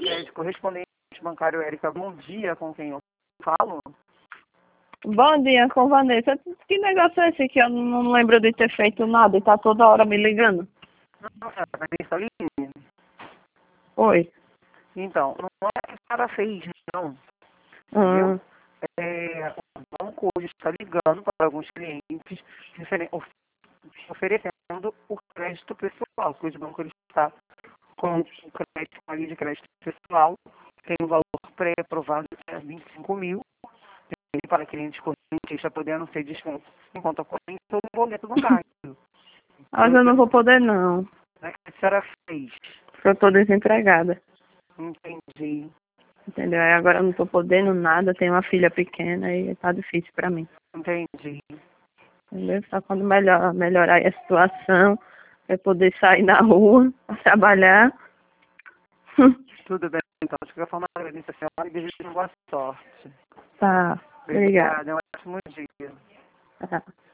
crédito, correspondente bancário Érica, bom dia, com quem eu falo? Bom dia, com Vanessa. Que negócio é esse que eu não lembro de ter feito nada e tá toda hora me ligando? Não, é a Vanessa Aline. Oi. Então, não é que a senhora fez, não, Hum. entendeu? O banco hoje está ligando para alguns clientes oferecendo o crédito pessoal, que o banco ele está com o crédito, a linha de crédito pessoal, tem um valor pré-aprovado de 25 mil, para clientes correntistas podendo ser desconto em conta corrente ou no boleto bancário. Mas eu não vou poder não, Né, que a senhora fez? porque eu tô desempregada. Entendi, Entendeu? Aí agora eu não tô podendo nada, tenho uma filha pequena e tá difícil pra mim. entendi. Entendeu? Só quando melhorar aí a situação, eu poder sair na rua pra trabalhar. Tudo bem, então. De qualquer forma, agradeço a senhora e desejo boa sorte. Tá. Obrigada. Obrigada, é um ótimo dia. Tá.